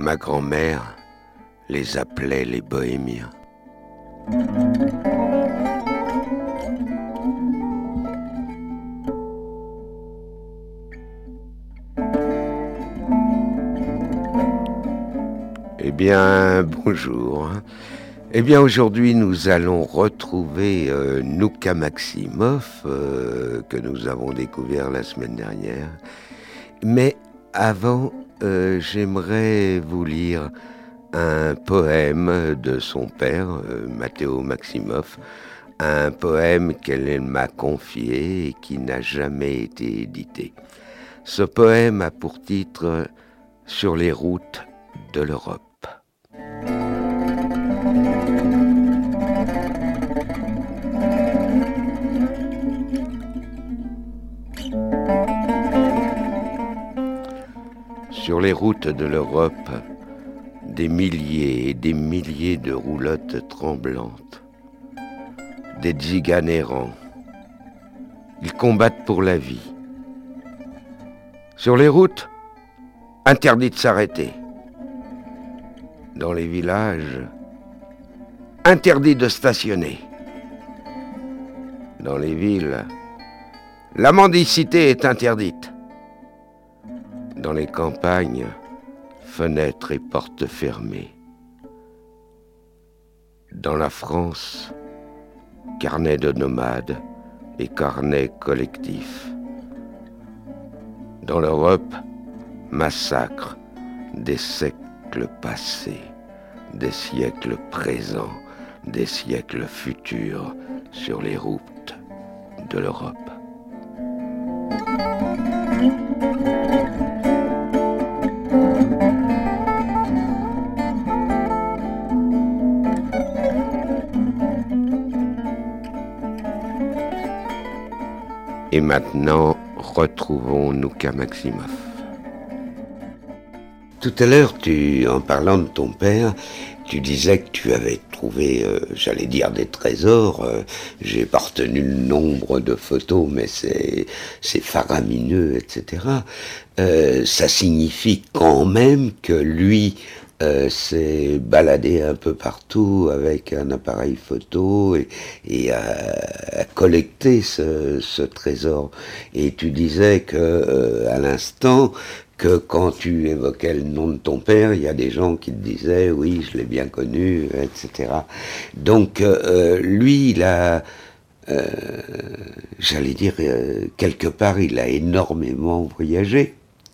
ma grand-mère les appelait les bohémiens. Eh bien, bonjour. Eh bien, aujourd'hui, nous allons retrouver Nouka Maximoff, que nous avons découvert la semaine dernière. Mais avant, j'aimerais vous lire un poème de son père, Matteo Maximoff, un poème qu'elle m'a confié et qui n'a jamais été édité. Ce poème a pour titre « Sur les routes de l'Europe ». Sur les routes de l'Europe, des milliers et des milliers de roulottes tremblantes, des tziganes errants. Ils combattent pour la vie. Sur les routes, interdit de s'arrêter. Dans les villages, interdit de stationner. Dans les villes, la mendicité est interdite. Dans les campagnes, fenêtres et portes fermées. Dans la France, carnet de nomades et carnet collectif. Dans l'Europe, massacre des siècles passés, des siècles présents, des siècles futurs sur les routes de l'Europe. Et maintenant, retrouvons Nouka Maximoff. Tout à l'heure, en parlant de ton père, tu disais que tu avais trouvé, j'allais dire des trésors. J'ai pas retenu le nombre de photos, mais c'est faramineux, etc. Ça signifie quand même que lui s'est baladé un peu partout avec un appareil photo et a collecté ce trésor. Et tu disais que à l'instant que quand tu évoquais le nom de ton père, il y a des gens qui te disaient oui, je l'ai bien connu, etc. Donc lui, il a, j'allais dire, quelque part, il a énormément voyagé.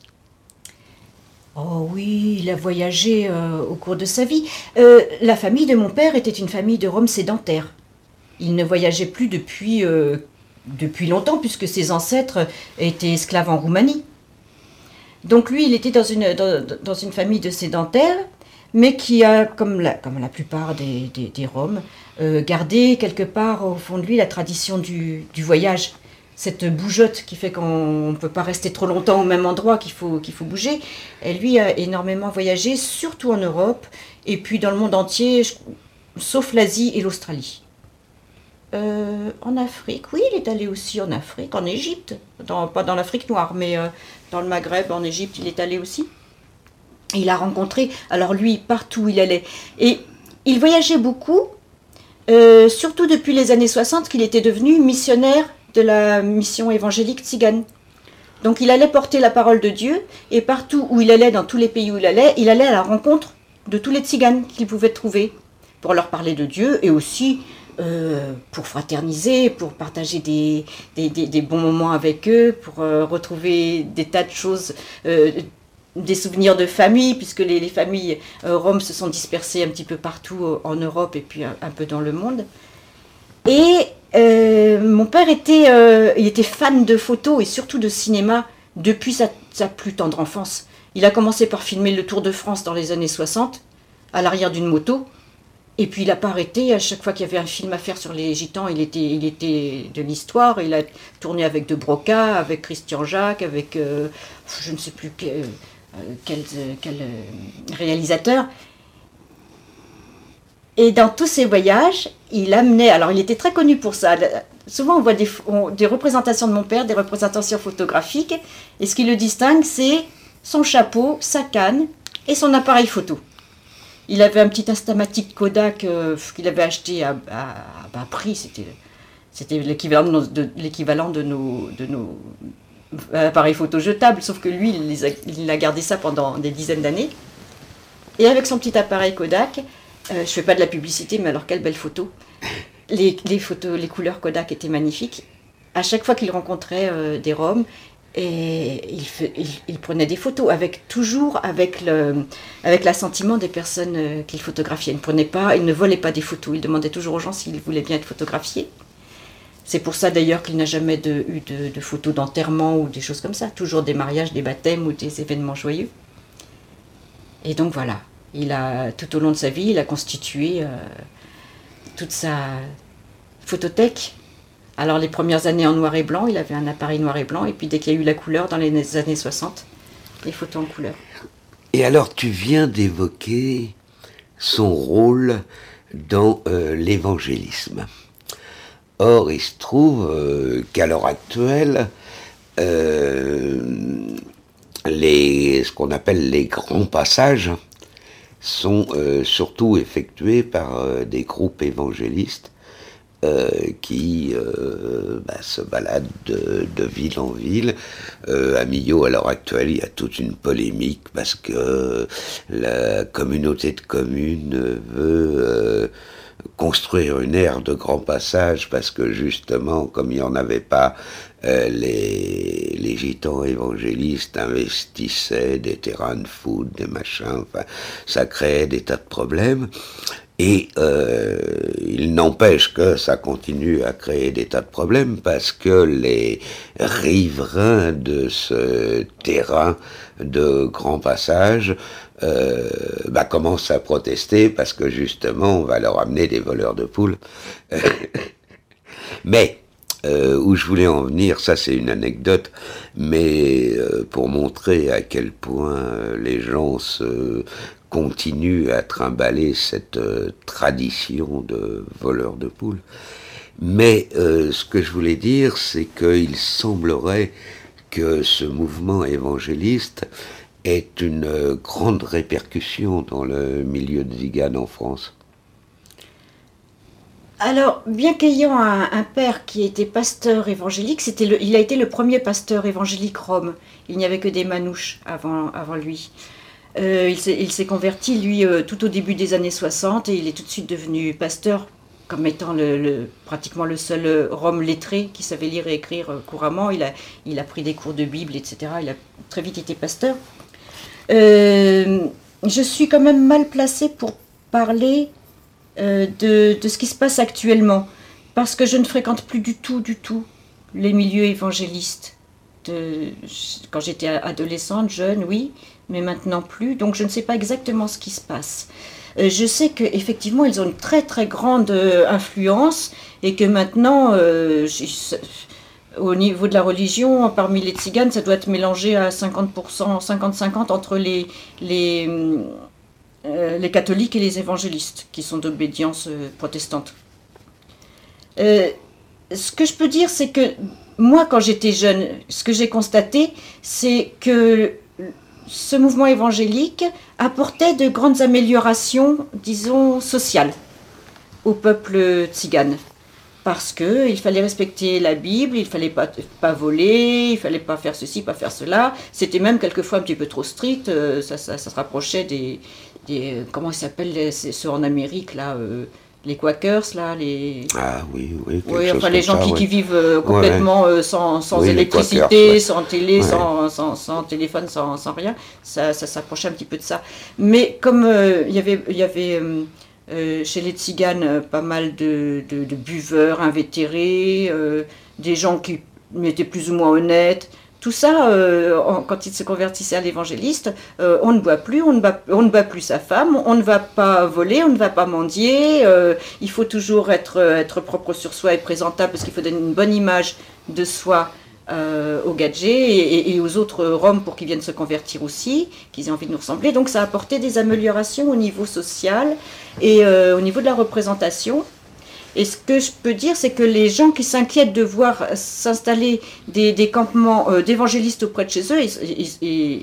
Oh oui, il a voyagé au cours de sa vie. La famille de mon père était une famille de Roms sédentaires. Il ne voyageait plus depuis longtemps, puisque ses ancêtres étaient esclaves en Roumanie. Donc lui, il était dans une famille de sédentaires, mais qui a, comme la plupart des Roms, gardé quelque part au fond de lui la tradition du voyage. Cette bougeotte qui fait qu'on ne peut pas rester trop longtemps au même endroit, qu'il faut bouger. Et lui a énormément voyagé, surtout en Europe, et puis dans le monde entier, sauf l'Asie et l'Australie. En Afrique, oui, il est allé aussi en Afrique, en Égypte, pas dans l'Afrique noire, mais dans le Maghreb, en Égypte, il est allé aussi. Et il a rencontré, alors lui, partout où il allait. Et il voyageait beaucoup, surtout depuis les années 60, qu'il était devenu missionnaire de la mission évangélique tzigane. Donc il allait porter la parole de Dieu, et partout où il allait, dans tous les pays où il allait à la rencontre de tous les tziganes qu'il pouvait trouver, pour leur parler de Dieu, et aussi pour fraterniser, pour partager des bons moments avec eux, pour retrouver des tas de choses, des souvenirs de famille, puisque les familles roms se sont dispersées un petit peu partout en Europe et puis un peu dans le monde. Et mon père il était fan de photos et surtout de cinéma depuis sa plus tendre enfance. Il a commencé par filmer le Tour de France dans les années 60, à l'arrière d'une moto. Et puis il n'a pas arrêté, à chaque fois qu'il y avait un film à faire sur les gitans, il était de l'histoire. Il a tourné avec De Broca, avec Christian Jacques, avec je ne sais plus quel réalisateur. Et dans tous ses voyages, il amenait, alors il était très connu pour ça, souvent on voit des représentations de mon père, des représentations photographiques, et ce qui le distingue, c'est son chapeau, sa canne, et son appareil photo. Il avait un petit Instamatic Kodak qu'il avait acheté à bas prix, c'était l'équivalent de nos appareils photo jetables, sauf que lui, il a gardé ça pendant des dizaines d'années. Et avec son petit appareil Kodak, je ne fais pas de la publicité, mais alors quelle belle photo. Les photos, les couleurs Kodak étaient magnifiques. À chaque fois qu'il rencontrait des Roms, et il prenait des photos, toujours avec l'assentiment des personnes qu'il photographiait. Il ne volait pas des photos, il demandait toujours aux gens s'ils voulaient bien être photographiés. C'est pour ça d'ailleurs qu'il n'a jamais eu de photos d'enterrement ou des choses comme ça, toujours des mariages, des baptêmes ou des événements joyeux. Et donc voilà, tout au long de sa vie, il a constitué toute sa photothèque. Alors les premières années en noir et blanc, il avait un appareil noir et blanc, et puis dès qu'il y a eu la couleur dans les années 60, les photos en couleur. Et alors tu viens d'évoquer son rôle dans l'évangélisme. Or, il se trouve qu'à l'heure actuelle, ce qu'on appelle les grands passages sont surtout effectués par des groupes évangélistes qui se baladent de ville en ville. À Millau, à l'heure actuelle, il y a toute une polémique parce que la communauté de communes veut construire une aire de grand passage parce que justement, comme il n'y en avait pas, les gitans évangélistes investissaient des terrains de foot, des machins, enfin, ça créait des tas de problèmes. Et il n'empêche que ça continue à créer des tas de problèmes parce que les riverains de ce terrain de grand passage commencent à protester parce que justement on va leur amener des voleurs de poules. Mais où je voulais en venir, ça c'est une anecdote, mais pour montrer à quel point les gens continuent à trimballer cette tradition de voleurs de poules. Mais ce que je voulais dire, c'est qu'il semblerait que ce mouvement évangéliste ait une grande répercussion dans le milieu de Tziganes en France. Alors, bien qu'ayant un père qui était pasteur évangélique, il a été le premier pasteur évangélique rom. Il n'y avait que des manouches avant lui. Il s'est converti, lui, tout au début des années 60, et il est tout de suite devenu pasteur, comme étant pratiquement le seul rom lettré qui savait lire et écrire couramment. Il a pris des cours de Bible, etc. Il a très vite été pasteur. Je suis quand même mal placée pour parler de ce qui se passe actuellement, parce que je ne fréquente plus du tout les milieux évangélistes. Quand j'étais adolescente, jeune, oui, mais maintenant plus, donc je ne sais pas exactement ce qui se passe. Je sais qu'effectivement, ils ont une très très grande influence, et que maintenant, au niveau de la religion, parmi les Tziganes, ça doit être mélangé à 50%, 50-50 entre les catholiques et les évangélistes, qui sont d'obédience protestante. Ce que je peux dire, c'est que moi, quand j'étais jeune, ce que j'ai constaté, c'est que ce mouvement évangélique apportait de grandes améliorations, disons, sociales au peuple tzigane. Parce qu'il fallait respecter la Bible, il ne fallait pas voler, il ne fallait pas faire ceci, pas faire cela. C'était même quelquefois un petit peu trop strict, ça se rapprochait des comment ils s'appellent ceux en Amérique, là, les Quakers, là, les... Ah oui, enfin les gens qui vivent complètement sans électricité, sans télé, sans téléphone, sans rien, ça s'approchait un petit peu de ça. Mais comme il y avait chez les Tziganes pas mal de buveurs invétérés, des gens qui étaient plus ou moins honnêtes, tout ça, quand ils se convertissaient à l'évangéliste, on ne boit plus, on ne bat plus sa femme, on ne va pas voler, on ne va pas mendier, il faut toujours être propre sur soi et présentable, parce qu'il faut donner une bonne image de soi aux gadgets et aux autres Roms pour qu'ils viennent se convertir aussi, qu'ils aient envie de nous ressembler. Donc ça a apporté des améliorations au niveau social et au niveau de la représentation. Et ce que je peux dire, c'est que les gens qui s'inquiètent de voir s'installer des campements d'évangélistes auprès de chez eux,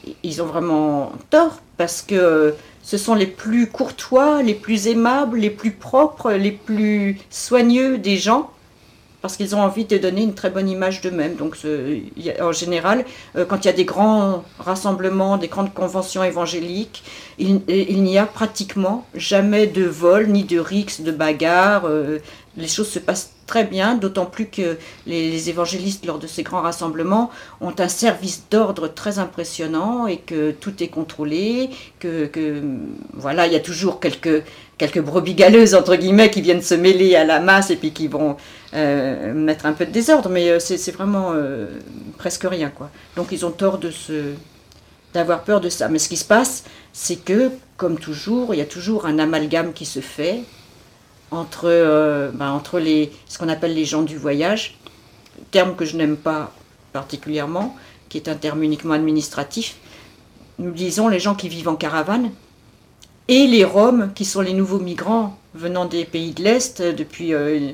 ils ont vraiment tort, parce que ce sont les plus courtois, les plus aimables, les plus propres, les plus soigneux des gens, parce qu'ils ont envie de donner une très bonne image d'eux-mêmes. Donc en général, quand il y a des grands rassemblements, des grandes conventions évangéliques, il n'y a pratiquement jamais de vol, ni de rixe, de bagarre. Les choses se passent très bien, d'autant plus que les évangélistes, lors de ces grands rassemblements, ont un service d'ordre très impressionnant et que tout est contrôlé, voilà, il y a toujours quelques brebis galeuses, entre guillemets, qui viennent se mêler à la masse et puis qui vont mettre un peu de désordre, mais c'est vraiment presque rien, quoi. Donc ils ont tort d'avoir peur de ça. Mais ce qui se passe, c'est que, comme toujours, il y a toujours un amalgame qui se fait entre ce qu'on appelle les gens du voyage, terme que je n'aime pas particulièrement, qui est un terme uniquement administratif. Nous disons les gens qui vivent en caravane, et les Roms, qui sont les nouveaux migrants venant des pays de l'Est depuis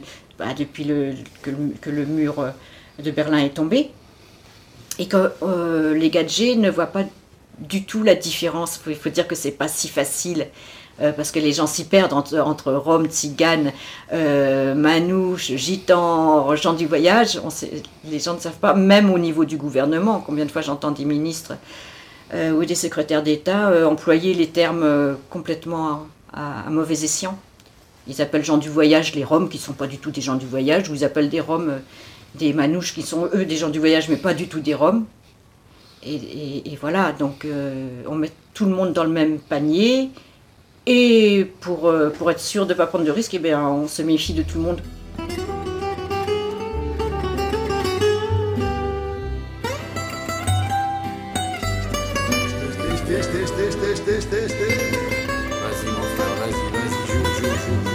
que le mur de Berlin est tombé, et que les gadgets ne voient pas du tout la différence. Il faut dire que c'est pas si facile, parce que les gens s'y perdent entre Roms, tziganes, manouches, gitans, gens du voyage. Les gens ne savent pas, même au niveau du gouvernement. Combien de fois j'entends des ministres ou des secrétaires d'État employer les termes complètement à mauvais escient. Ils appellent gens du voyage les Roms, qui ne sont pas du tout des gens du voyage, ou ils appellent des Roms des manouches, qui sont eux des gens du voyage, mais pas du tout des Roms. Et voilà, donc on met tout le monde dans le même panier, et pour être sûr de ne pas prendre de risques, on se méfie de tout le monde. Vas-y mon frère, vas-y, joue.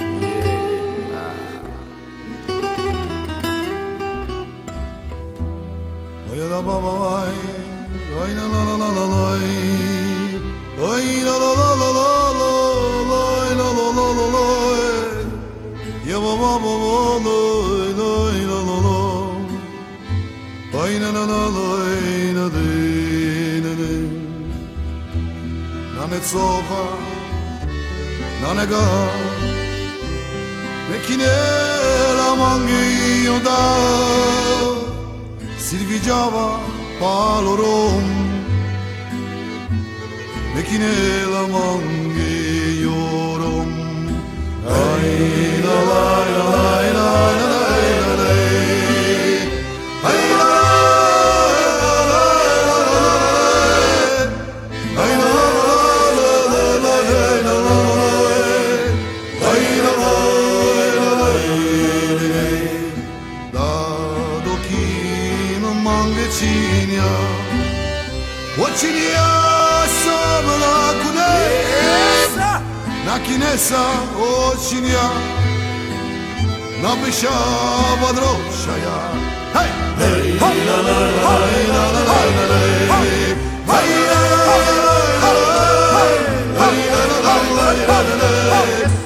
Sofa, nanega, mekine la mangi yoda, silvigiava palorom, mekine la mangi yorom, ay la la la la la la la la. Kinesa očinia napiša vadrošaja. Hej! Hej! La la la la la la la la. Hej! La la la la la la. Hej! La la la la la la.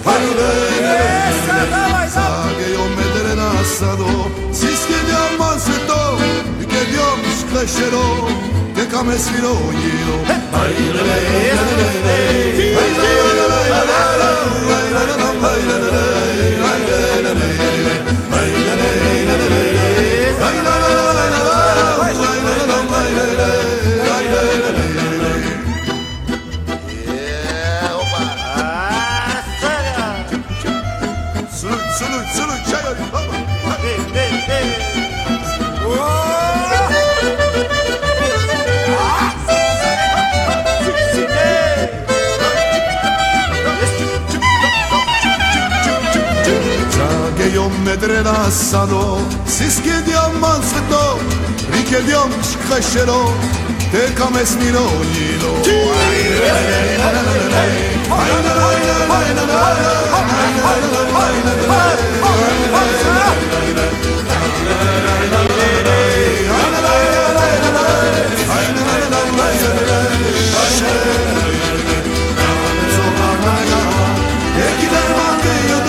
Hej! Sagejo medre nasado, siske diamant sveto, ke diom šklešero, ke kame sviro jiro. Hej! La la la la la. Hej! La la la la la. Medrenasado, siske diamant sveto, rike diom škrešero, te kames miro njilo.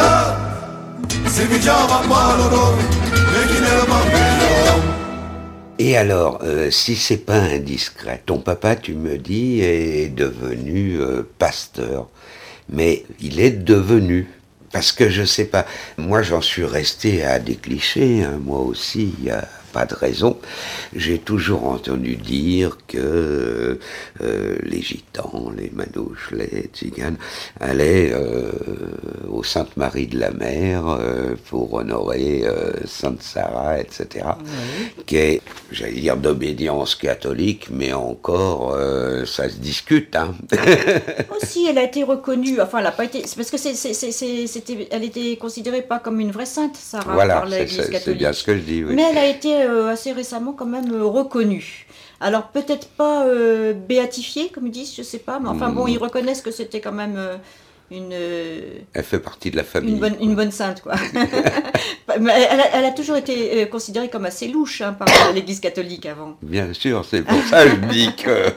Si mi chiama Paloro, e chi ne la mangiò. Et alors, si c'est pas indiscret, ton papa, tu me dis, est devenu pasteur. Mais il est devenu. Parce que je sais pas, moi j'en suis resté à des clichés, hein, moi aussi, il n'y a pas de raison. J'ai toujours entendu dire que les gitans, les manouches, les tziganes allaient au Sainte-Marie de la Mer pour honorer Sainte Sarah, etc. Oui. Qui est, j'allais dire, d'obédience catholique, mais encore, ça se discute. Hein. Aussi, elle a été reconnue, enfin, elle n'a pas été, c'est parce que elle était considérée pas comme une vraie sainte, Sarah, voilà, par l'Église catholique. C'est bien ce que je dis, oui. Mais elle a été assez récemment quand même reconnue. Alors peut-être pas béatifiée, comme ils disent, je sais pas, mais enfin bon, ils reconnaissent que c'était quand même elle fait partie de la famille. Une bonne sainte, quoi. Mais elle a toujours été considérée comme assez louche hein, par l'Église catholique avant. Bien sûr, c'est pour ça que je dis que...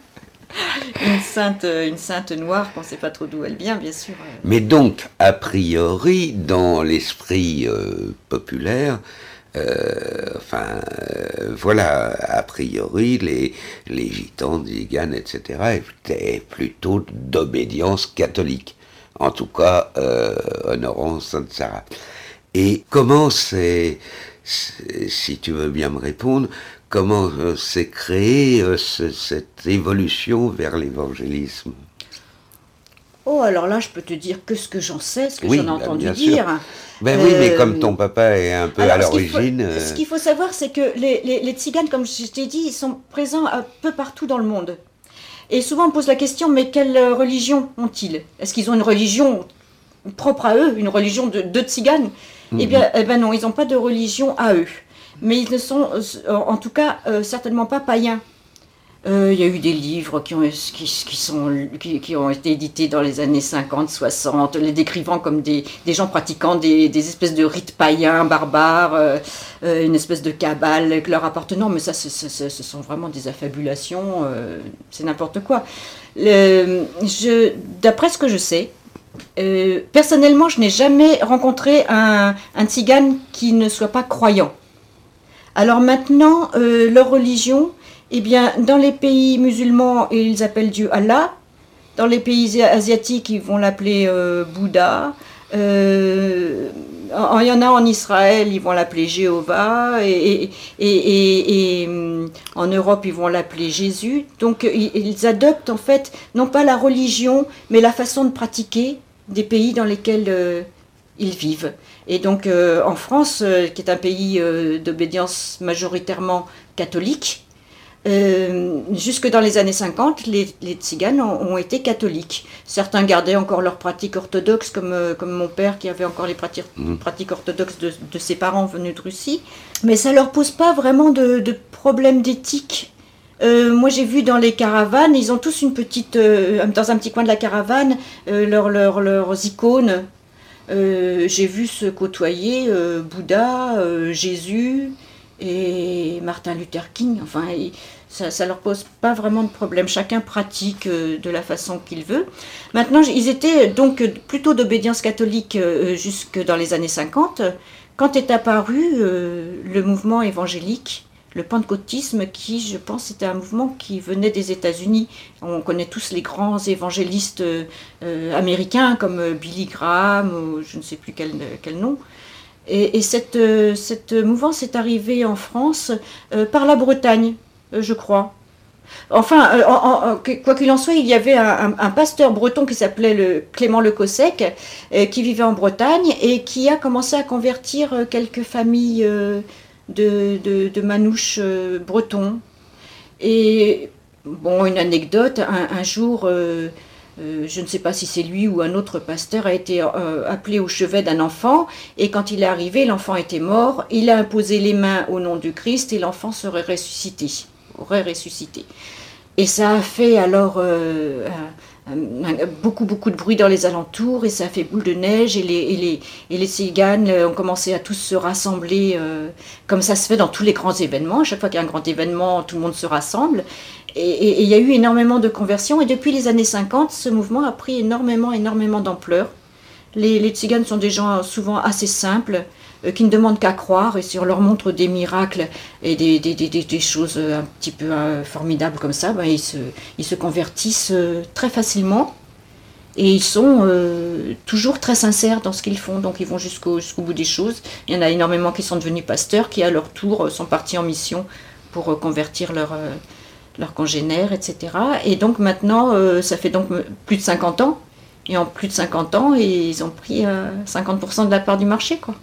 Une sainte noire qu'on ne sait pas trop d'où elle vient, bien sûr. Mais donc, a priori, dans l'esprit populaire, voilà, a priori, les gitans, tziganes, etc., étaient plutôt d'obédience catholique. En tout cas, honorant Sainte Sarah. Et comment si tu veux bien me répondre, comment s'est créée cette évolution vers l'évangélisme? Oh, alors là, je peux te dire que ce que j'en sais, ce que j'en ai entendu dire. Ben oui, mais comme ton papa est un peu à l'origine... Ce qu'il faut savoir, c'est que les tziganes, comme je t'ai dit, ils sont présents un peu partout dans le monde. Et souvent, on pose la question, mais quelle religion ont-ils? Est-ce qu'ils ont une religion propre à eux, une religion de tziganes? Eh bien non, ils n'ont pas de religion à eux. Mais ils ne sont, en tout cas, certainement pas païens. Il y a eu des livres qui ont été édités dans les années 50, 60, les décrivant comme des gens pratiquant des espèces de rites païens, barbares, une espèce de cabale leur appartenant, mais ça, ce sont vraiment des affabulations, c'est n'importe quoi. D'après ce que je sais, personnellement, je n'ai jamais rencontré un tzigane qui ne soit pas croyant. Alors maintenant, leur religion... Eh bien, dans les pays musulmans, ils appellent Dieu Allah. Dans les pays asiatiques, ils vont l'appeler Bouddha. Il y en a en Israël, ils vont l'appeler Jéhovah. Et en Europe, ils vont l'appeler Jésus. Donc, ils adoptent en fait, non pas la religion, mais la façon de pratiquer des pays dans lesquels ils vivent. Et donc, en France, qui est un pays d'obédience majoritairement catholique, jusque dans les années 50, les tziganes ont été catholiques. Certains gardaient encore leurs pratiques orthodoxes, comme mon père qui avait encore les pratiques orthodoxes de ses parents venus de Russie. Mais ça ne leur pose pas vraiment de problème d'éthique. Moi j'ai vu dans les caravanes, ils ont tous une petite, dans un petit coin de la caravane, leurs icônes. J'ai vu se côtoyer Bouddha, Jésus... et Martin Luther King, enfin, ça leur pose pas vraiment de problème. Chacun pratique de la façon qu'il veut. Maintenant, ils étaient donc plutôt d'obédience catholique jusque dans les années 50, quand est apparu le mouvement évangélique, le pentecôtisme, qui, je pense, était un mouvement qui venait des États-Unis. On connaît tous les grands évangélistes américains, comme Billy Graham, ou je ne sais plus quel nom. Et cette mouvance est arrivée en France par la Bretagne, je crois. Enfin, quoi qu'il en soit, il y avait un pasteur breton qui s'appelait Clément Le Cossec, qui vivait en Bretagne et qui a commencé à convertir quelques familles de manouches bretons. Et bon, une anecdote, un jour... je ne sais pas si c'est lui ou un autre pasteur, a été appelé au chevet d'un enfant, et quand il est arrivé, l'enfant était mort, il a imposé les mains au nom du Christ, et l'enfant aurait ressuscité. Et ça a fait alors beaucoup de bruit dans les alentours, et ça a fait boule de neige, et les tziganes ont commencé à tous se rassembler, comme ça se fait dans tous les grands événements. À chaque fois qu'il y a un grand événement, tout le monde se rassemble. Et il y a eu énormément de conversions, et depuis les années 50, ce mouvement a pris énormément d'ampleur. Les tziganes sont des gens souvent assez simples, qui ne demandent qu'à croire, et si on leur montre des miracles et des choses un petit peu formidables comme ça, ben, ils se convertissent très facilement. Et ils sont toujours très sincères dans ce qu'ils font, donc ils vont jusqu'au bout des choses. Il y en a énormément qui sont devenus pasteurs, qui à leur tour sont partis en mission pour convertir leurs congénères, etc. Et donc maintenant, ça fait donc plus de 50 ans, et en plus de 50 ans, ils ont pris 50% de la part du marché, quoi.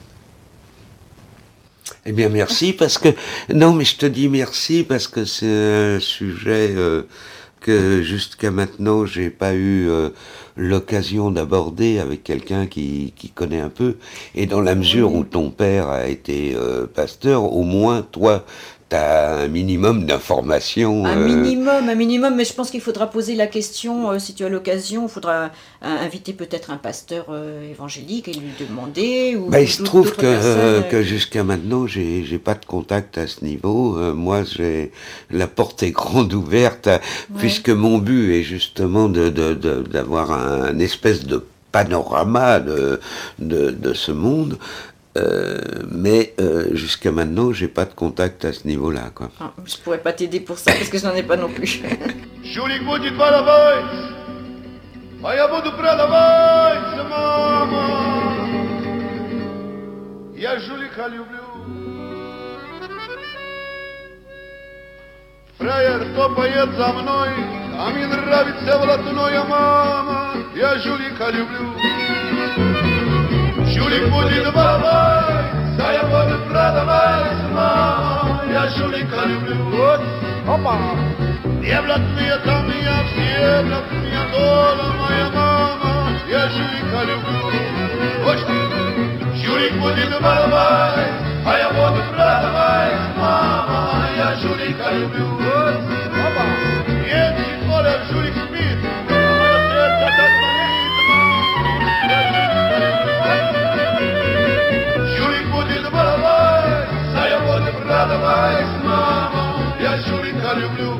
Eh bien merci, parce que... Non, mais je te dis merci, parce que c'est un sujet... que jusqu'à maintenant j'ai pas eu l'occasion d'aborder avec quelqu'un qui connaît un peu, et dans la mesure où ton père a été pasteur, au moins toi t'as un minimum d'informations. Un minimum, mais je pense qu'il faudra poser la question, si tu as l'occasion, il faudra inviter peut-être un pasteur évangélique et lui demander. Ou il se trouve que jusqu'à maintenant, j'ai pas de contact à ce niveau. Moi, j'ai la porte est grande ouverte, puisque mon but est justement d'avoir un espèce de panorama de ce monde. Mais jusqu'à maintenant, j'ai pas de contact à ce niveau-là, quoi. Ah, je pourrais pas t'aider pour ça parce que je n'en ai pas non plus. Жулик будет баловать, а я буду продавать, мама. Я жулика люблю. Фраер топает за мной, а мне нравится блатное, мама. Я жулика люблю. Жулик будет баловать, а я буду продавать, мама. Я жулика люблю. Вот, опа. Я блатные там, я все блатные дома, моя мама. Я жулика люблю. Вот, жулик будет баловать, а я буду продавать, мама. Я жулика люблю. Вот, опа. Если Коля жулик спит, мое сердце так болит, мама. Я жулика люблю. Жулик будет баловать, а я буду продавать, мама. Я жулика люблю.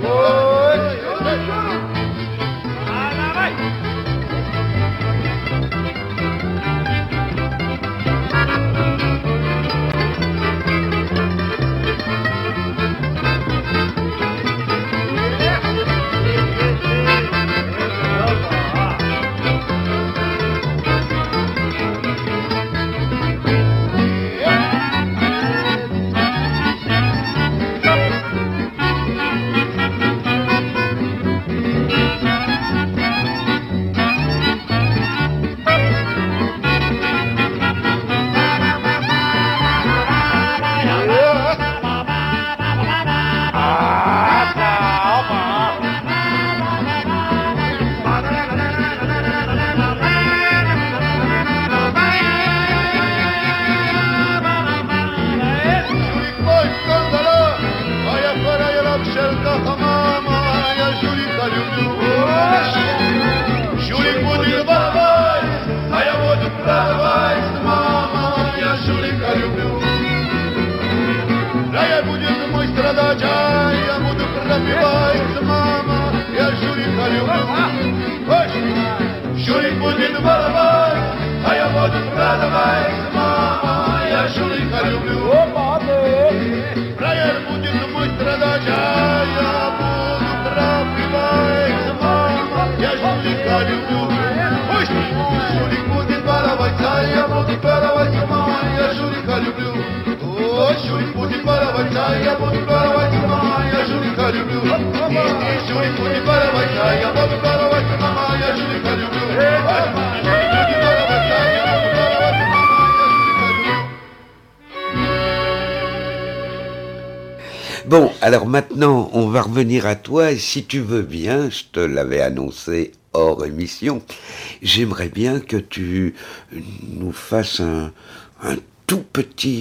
Bon, alors maintenant, on va revenir à toi, et si tu veux bien, je te l'avais annoncé hors émission, j'aimerais bien que tu nous fasses une toute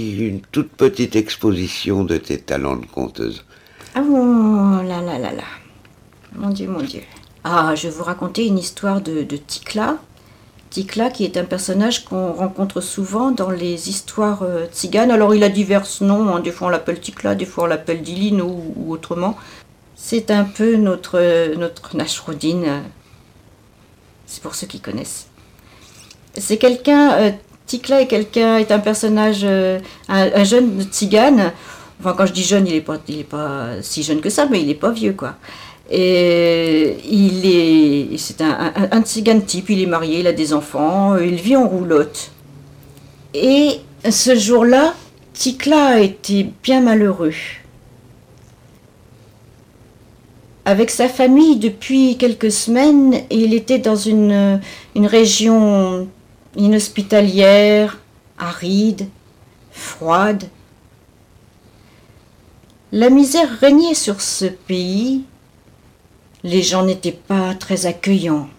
petite exposition de tes talents de conteuse. Ah oh, là. Mon Dieu. Ah, je vais vous raconter une histoire de Tikla. Tikla, qui est un personnage qu'on rencontre souvent dans les histoires tziganes. Alors, il a divers noms, hein. Des fois on l'appelle Tikla, des fois on l'appelle Diline ou autrement. C'est un peu notre Nasruddin, c'est pour ceux qui connaissent. C'est quelqu'un Tikla est un personnage, un jeune tzigane. Enfin, quand je dis jeune, il est pas si jeune que ça, mais il est pas vieux, quoi. Et c'est un tzigane type, il est marié, il a des enfants, il vit en roulotte. Et ce jour-là, Tikla a été bien malheureux. Avec sa famille, depuis quelques semaines, il était dans une région inhospitalière, aride, froide. La misère régnait sur ce pays. Les gens n'étaient pas très accueillants.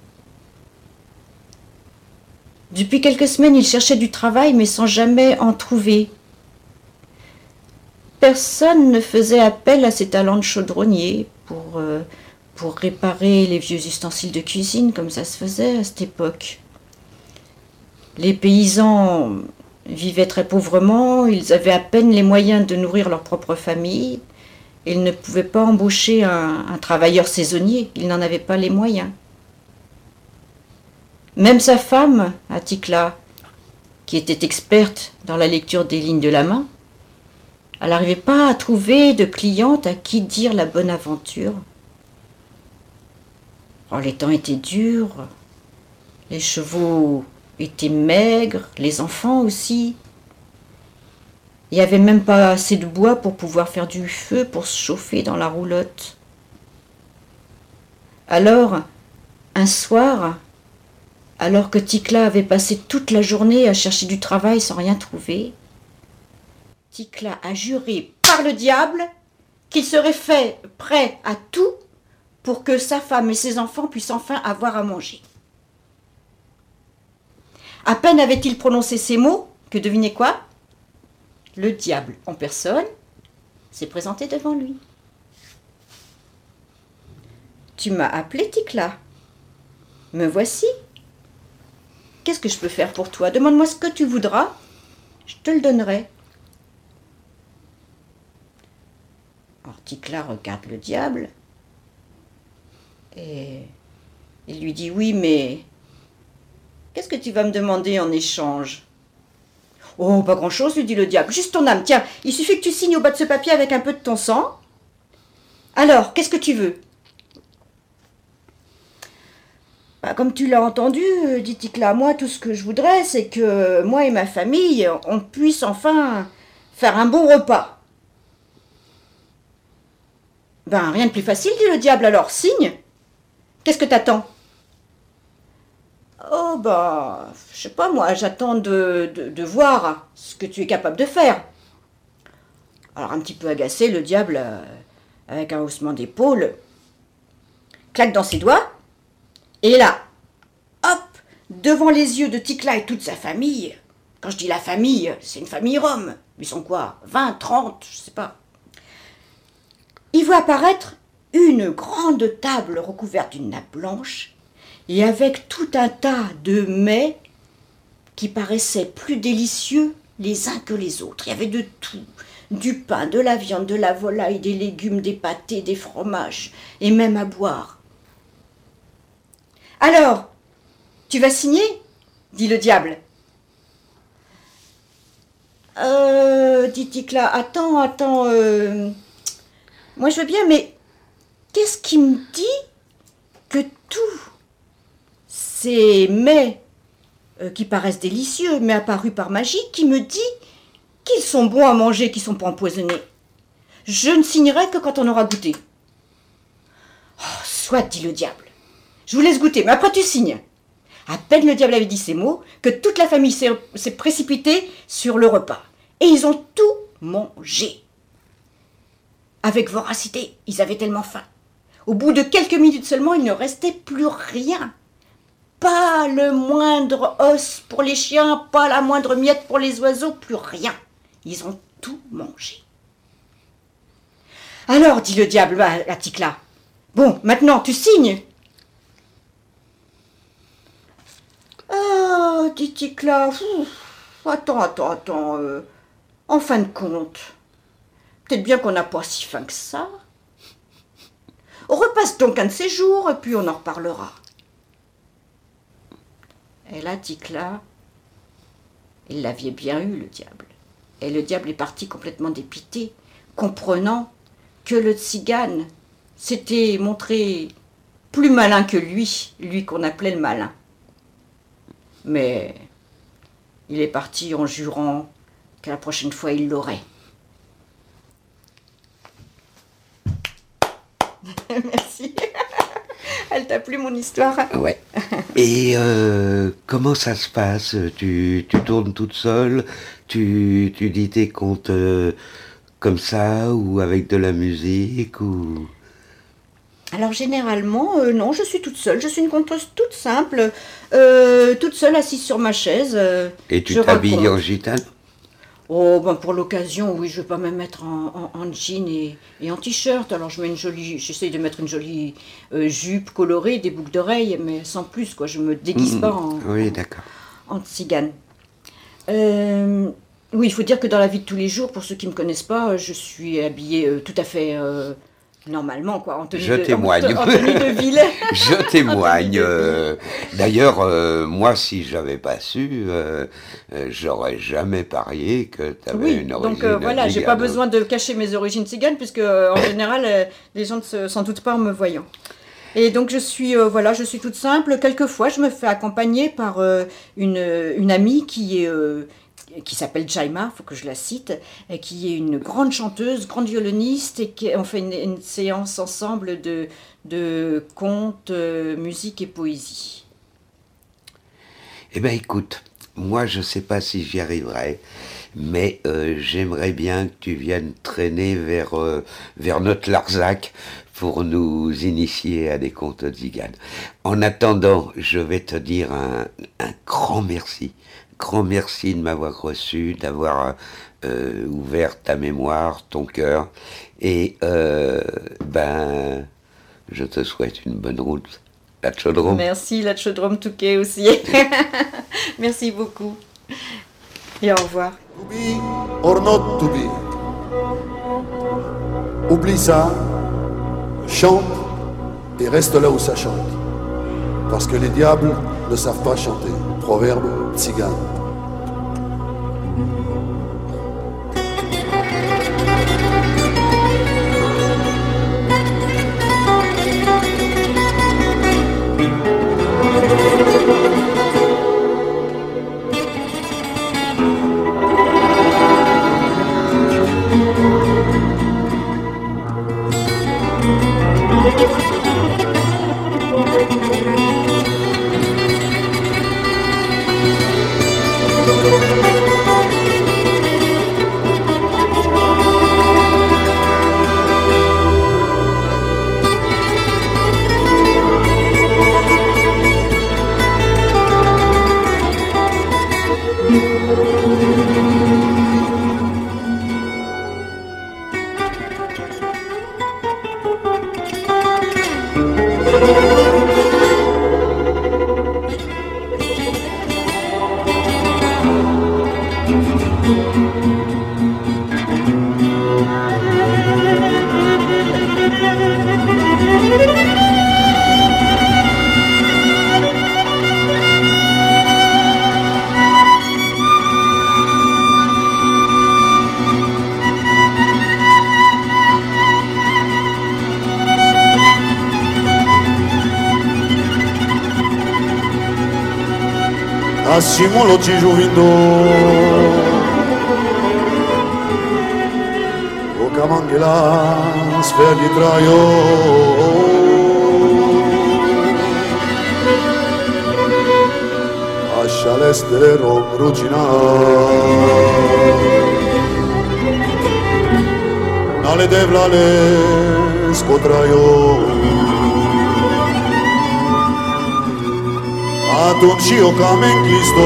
Depuis quelques semaines, il cherchait du travail, mais sans jamais en trouver. Personne ne faisait appel à ses talents de chaudronnier pour réparer les vieux ustensiles de cuisine, comme ça se faisait à cette époque. Les paysans vivaient très pauvrement, ils avaient à peine les moyens de nourrir leur propre famille. Ils ne pouvaient pas embaucher un travailleur saisonnier, ils n'en avaient pas les moyens. Même sa femme, Tikla, qui était experte dans la lecture des lignes de la main, elle n'arrivait pas à trouver de cliente à qui dire la bonne aventure. Oh, les temps étaient durs, les chevaux étaient maigres, les enfants aussi. Il n'y avait même pas assez de bois pour pouvoir faire du feu pour se chauffer dans la roulotte. Alors, un soir, alors que Tikla avait passé toute la journée à chercher du travail sans rien trouver, Tikla a juré par le diable qu'il serait fait prêt à tout pour que sa femme et ses enfants puissent enfin avoir à manger. À peine avait-il prononcé ces mots que devinez quoi ? Le diable en personne s'est présenté devant lui. « Tu m'as appelé, Tikla. Me voici. Qu'est-ce que je peux faire pour toi ? Demande-moi ce que tu voudras, je te le donnerai. » Alors Tikla regarde le diable et il lui dit « Oui, mais qu'est-ce que tu vas me demander en échange ?» « Oh, pas grand-chose, lui dit le diable. Juste ton âme. Tiens, il suffit que tu signes au bas de ce papier avec un peu de ton sang. Alors, qu'est-ce que tu veux ?» Bah, comme tu l'as entendu, dit Tikla, moi, tout ce que je voudrais, c'est que moi et ma famille, on puisse enfin faire un bon repas. Ben, rien de plus facile, dit le diable. Alors, signe. Qu'est-ce que t'attends ? Oh, bah, je sais pas, moi, j'attends de voir ce que tu es capable de faire. Alors, un petit peu agacé, le diable, avec un haussement d'épaule, claque dans ses doigts, et là, hop, devant les yeux de Tikla et toute sa famille, quand je dis la famille, c'est une famille rome, ils sont quoi, 20, 30, je sais pas, il voit apparaître une grande table recouverte d'une nappe blanche, et avec tout un tas de mets qui paraissaient plus délicieux les uns que les autres. Il y avait de tout, du pain, de la viande, de la volaille, des légumes, des pâtés, des fromages, et même à boire. « Alors, tu vas signer ?» dit le diable. Dit Tikla, attends, moi je veux bien, mais qu'est-ce qui me dit que tous ces mets qui paraissent délicieux, mais apparus par magie, qui me dit qu'ils sont bons à manger, qu'ils ne sont pas empoisonnés. Je ne signerai que quand on aura goûté. Oh, soit, dit le diable. Je vous laisse goûter, mais après tu signes. À peine le diable avait dit ces mots, que toute la famille s'est précipitée sur le repas. Et ils ont tout mangé. Avec voracité, ils avaient tellement faim. Au bout de quelques minutes seulement, il ne restait plus rien. Pas le moindre os pour les chiens, pas la moindre miette pour les oiseaux, plus rien. Ils ont tout mangé. Alors, dit le diable à Tikla, bon, maintenant tu signes. Ah, dit Tikla, attends, en fin de compte, peut-être bien qu'on n'a pas si faim que ça. On repasse donc un de ces jours, et puis on en reparlera. Et là, Tikla, Il l'avait bien eu, le diable. Et le diable est parti complètement dépité, comprenant que le tzigane s'était montré plus malin que lui qu'on appelait le malin. Mais il est parti en jurant que la prochaine fois il l'aurait. Merci. Elle t'a plu mon histoire? Ouais. Et comment ça se passe? Tu tournes toute seule? Tu dis tes contes comme ça ou avec de la musique ou... Alors généralement, non, je suis toute seule. Je suis une conteuse toute simple, toute seule assise sur ma chaise. Et tu t'habilles en gitane? Oh, ben pour l'occasion, oui, je ne vais pas me mettre en jean et en t-shirt. Alors j'essaye de mettre une jolie jupe colorée, des boucles d'oreilles, mais sans plus, quoi. Je me déguise pas oui, d'accord. en tzigane. Oui, il faut dire que dans la vie de tous les jours, pour ceux qui ne me connaissent pas, je suis habillée tout à fait normalement, quoi, en tenue témoigne. En tenue de ville. Je témoigne. D'ailleurs, moi, si j'avais pas su, j'aurais jamais parié que tu avais une origine. Donc voilà, j'ai pas besoin de cacher mes origines tziganes, puisque en général, les gens ne s'en doutent pas en me voyant. Et donc je suis toute simple. Quelquefois, je me fais accompagner par une amie qui s'appelle Jaima, il faut que je la cite, et qui est une grande chanteuse, grande violoniste, et on fait une séance ensemble de contes, musique et poésie. Eh bien écoute, moi je sais pas si j'y arriverai, mais j'aimerais bien que tu viennes traîner vers notre Larzac pour nous initier à des contes tziganes. En attendant, je vais te dire un grand merci. Grand merci de m'avoir reçu, d'avoir ouvert ta mémoire, ton cœur. Et je te souhaite une bonne route. La Tchaudrom. Merci, la Tchaudrom Touquet aussi. Merci beaucoup. Et au revoir. To be or not to be. Oublie ça, chante et reste là où ça chante. Parce que les diables ne savent pas chanter. Proverbe tzigane. Simolo ci giuvindo o camangela sferi traio ascia l'estere rucina nale devlale scotraio atunci o kamen Cristo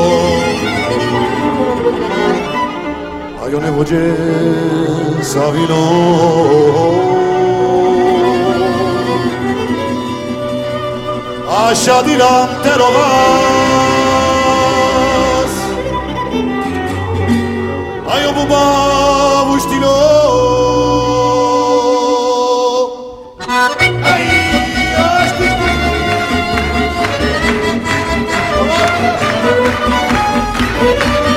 a io ne voce savino ascia di lantero vas a io buba vustilo ai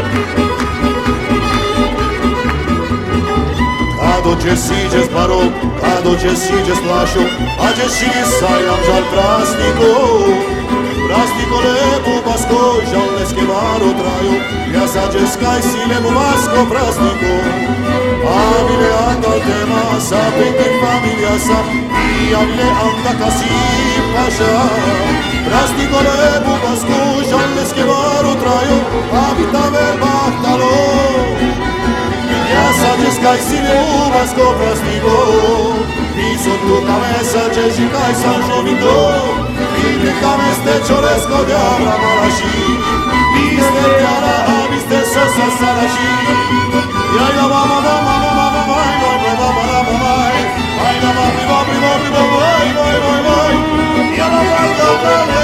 Dođe siđe s barom, a dođe siđe s plašom, a će šisaj nam žal prasniko. Prasniko lebu basko, žal neske varo traju, ja sađe skaj si lebu basko prasniko. A vile anda tema sa penkin familia sa, i a vile anda kasi paša. Prasniko lebu basko, žal neske varo traju, a vita ver bahtalo. Ja sađe skaj si lebu basko prasniko. Mi son tu camesa, ce și cai san jovito. Mi cameste ciolesco de abra malashi. Miste piara, miste sosa salashi. Ya ya mama mama mama mama mama mama mama mama. Ay la mama mama mama mama mama. Ya la mama mama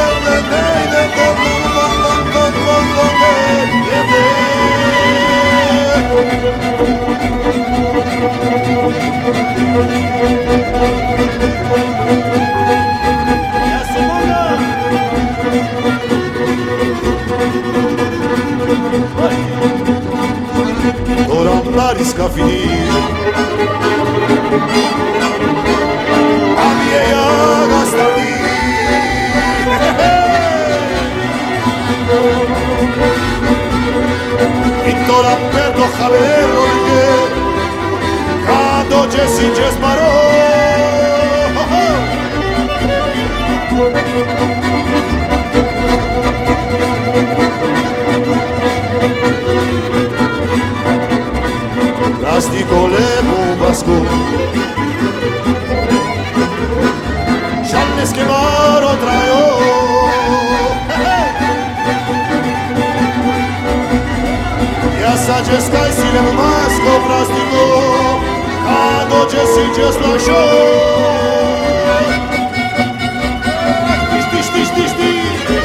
Risca finire a mia gasta lì Vittoria perdo Javiero che cado Jesse Jesmaro Plastico lebu basko Žalnes que maro trajo Ja sađe skaj si lebu basko plastico A dođe si just lašo Tiš, tiš, tiš, tiš, tiš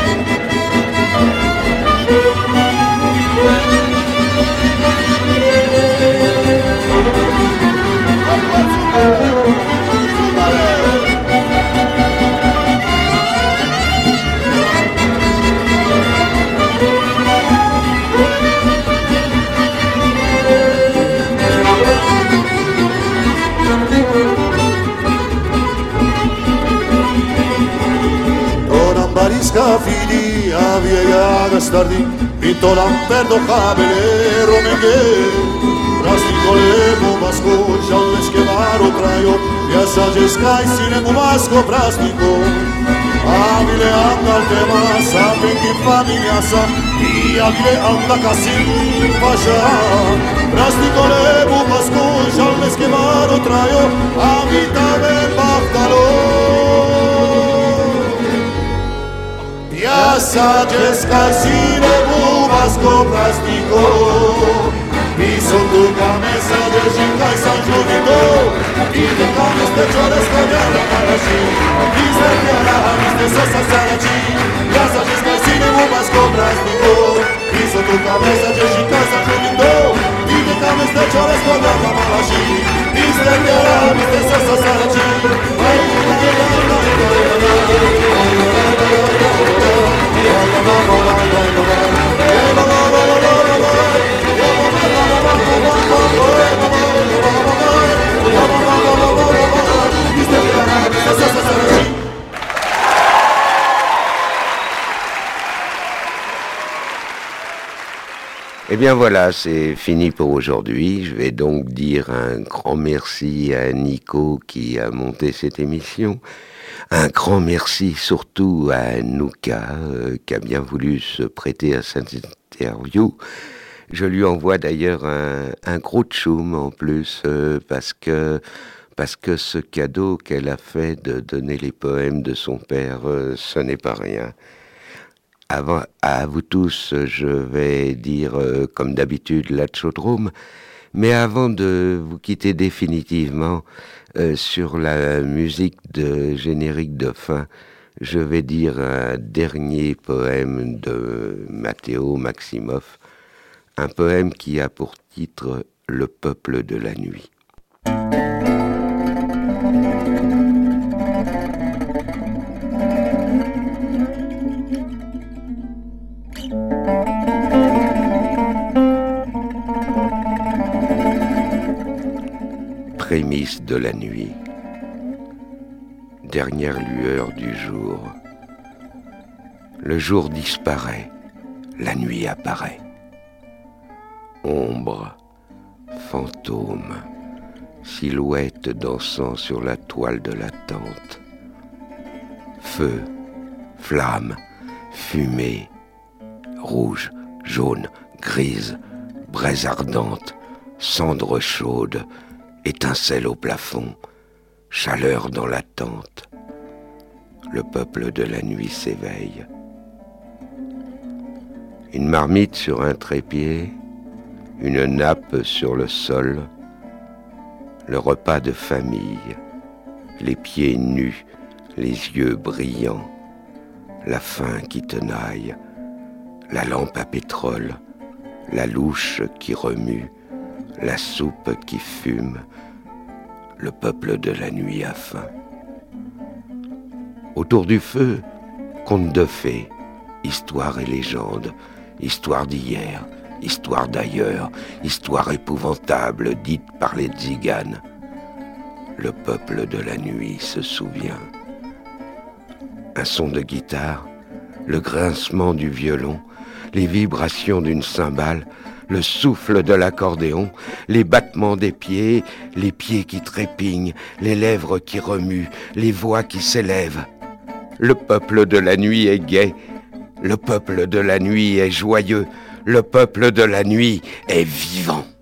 Fili avia gastardi Vito lamperdo cabele romenghe Plastico lebu basko Žalnes que varo trajo Ja sađe skaj si lebu basko plastico Avile anda al tema sa penkin familia sa I avile anda kasim paša Plastico lebu basko Žalnes que varo trajo Avita ben bahtalo Ja sađe skaj si lebu basko plastico Mi son tu camesa de jincai san jovito I de cames te chores codiara parashi I se piara amiste sosa sarachi Ja sađe skaj si lebu basko plastico Mi son tu camesa de jincai san jovito I de cames te chores codiara parashi I se piara amiste sosa sarachi Eh bien voilà, c'est fini pour aujourd'hui. Je vais donc dire un grand merci à Nico qui a monté cette émission. Un grand merci surtout à Nouka qui a bien voulu se prêter à cette interview. Je lui envoie d'ailleurs un gros tchoum en plus parce que ce cadeau qu'elle a fait de donner les poèmes de son père, ce n'est pas rien. À vous tous, je vais dire comme d'habitude la Tchodrome, mais avant de vous quitter définitivement sur la musique de générique de fin, je vais dire un dernier poème de Matteo Maximov, un poème qui a pour titre « Le peuple de la nuit ». prémices de la nuit, dernière lueur du jour. Le jour disparaît, la nuit apparaît. Ombre, fantôme, silhouette dansant sur la toile de la tente. Feu, flamme, fumée, rouge, jaune, grise, braise ardente, cendre chaude, étincelle au plafond, chaleur dans la tente. Le peuple de la nuit s'éveille. Une marmite sur un trépied, une nappe sur le sol, le repas de famille, les pieds nus, les yeux brillants, la faim qui tenaille, la lampe à pétrole, la louche qui remue, la soupe qui fume, le peuple de la nuit a faim. Autour du feu, contes de fées, histoire et légende, histoire d'hier, histoire d'ailleurs, histoire épouvantable dite par les tziganes. Le peuple de la nuit se souvient. Un son de guitare, le grincement du violon, les vibrations d'une cymbale, le souffle de l'accordéon, les battements des pieds, les pieds qui trépignent, les lèvres qui remuent, les voix qui s'élèvent. Le peuple de la nuit est gai, le peuple de la nuit est joyeux, le peuple de la nuit est vivant.